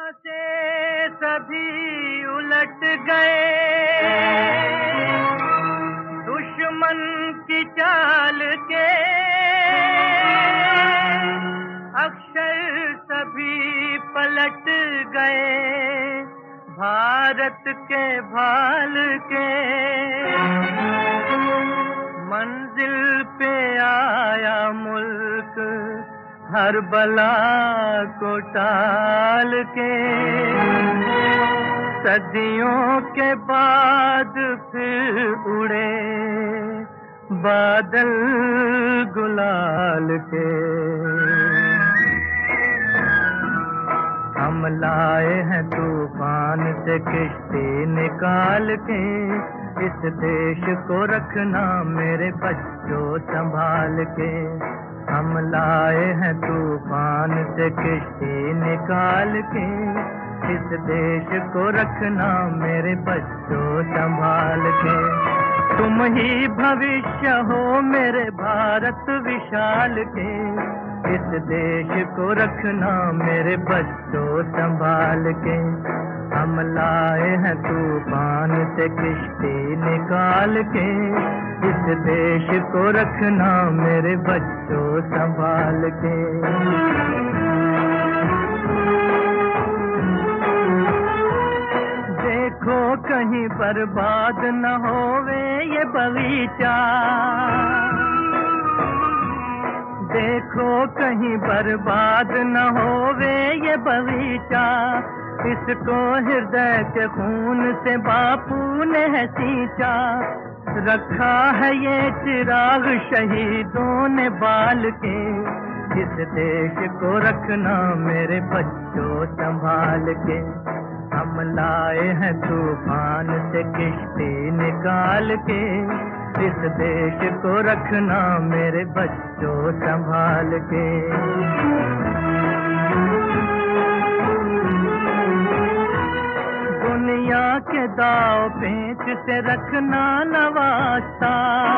से सभी उलट गए दुश्मन की चाल के, अक्षर सभी पलट गए भारत के भाल के। मंजिल पे आया मुल्क हर बला को टाल के, सदियों के बाद फिर उड़े बादल गुलाल के। हम लाए हैं तूफान से किश्ती निकाल के, इस देश को रखना मेरे बच्चों संभाल के। हम लाए हैं तूफान से किश्ती निकाल के, इस देश को रखना मेरे बच्चों संभाल के। तुम ही भविष्य हो मेरे भारत विशाल के, इस देश को रखना मेरे बच्चों संभाल के। हम लाए हैं तूफान से किश्ती निकाल के, इस देश को रखना मेरे बच्चों संभाल के। देखो कहीं बर्बाद न होवे ये बगीचा, देखो कहीं बर्बाद न होवे ये बगीचा, इसको हृदय के खून से बापू ने है सींचा। रखा है ये चिराग शहीदों ने बाल के, इस देश को रखना मेरे बच्चों संभाल के। हम लाए हैं तूफान से किश्ती निकाल के, इस देश को रखना मेरे बच्चों संभाल के। दुनिया के दाव पेच से रखना न वास्ता,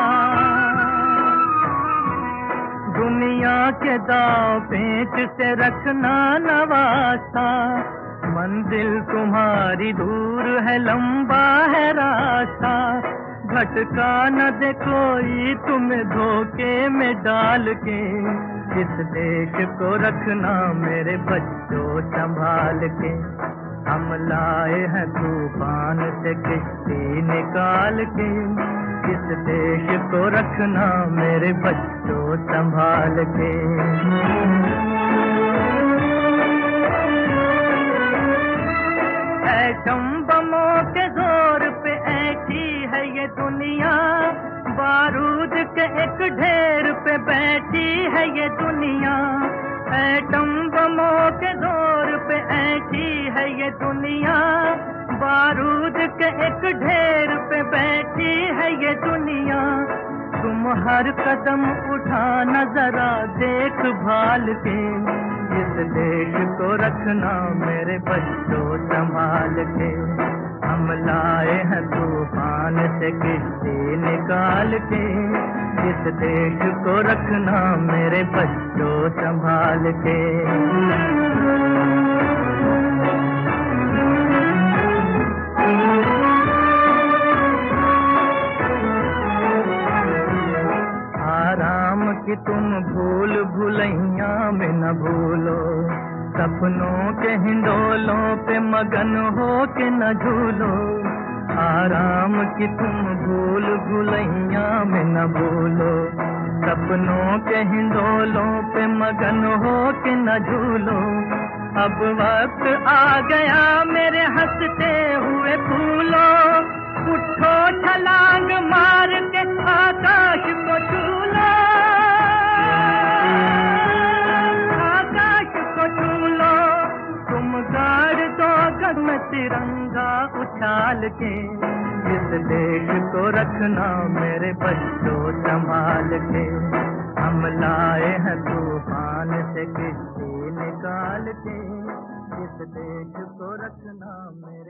दुनिया के दाव पेच से रखना न वास्ता। मंजिल तुम्हारी दूर है लंबा है रास्ता, भटका न दे कोई तुम्हें धोखे में डाल के, इस देश को रखना मेरे बच्चों संभाल के। हम लाए हैं तूफान से किश्ती निकाल के, इस देश को रखना मेरे बच्चों संभाल के। एटम बमों के जोर पे ऐसी है ये दुनिया, बारूद के एक ढेर पे बैठी है ये दुनिया। एटम बमों के जोर पे ऐसी है ये दुनिया, बारूद के एक ढेर पे बैठी है ये दुनिया। तुम हर कदम उठाना जरा देख भाल के, इस देश को रखना मेरे बच्चों संभाल के। हम लाए हैं तूफान से किश्ती निकाल के, इस देश को रखना मेरे बच्चों संभाल के। आराम की तुम भूल भुलैया में न भूलो, सपनों के हिंडोलों पे मगन हो के न झूलो। आराम की तुम भूल भुलैया में न भूलो, सपनों के हिंडोलों पे मगन हो के न झूलो। अब वक्त आ गया मेरे हंसते हुए फूलों, उठो छलांग मार के आकाश को छू लो, आकाश को छू लो। तुम गाड़ दो गगन में तिरंगा उछाल के, इस देश को रखना मेरे बच्चों संभाल के। हम लाए हैं तूफान से किश्ती निकाल के, इस देश को रखना मेरे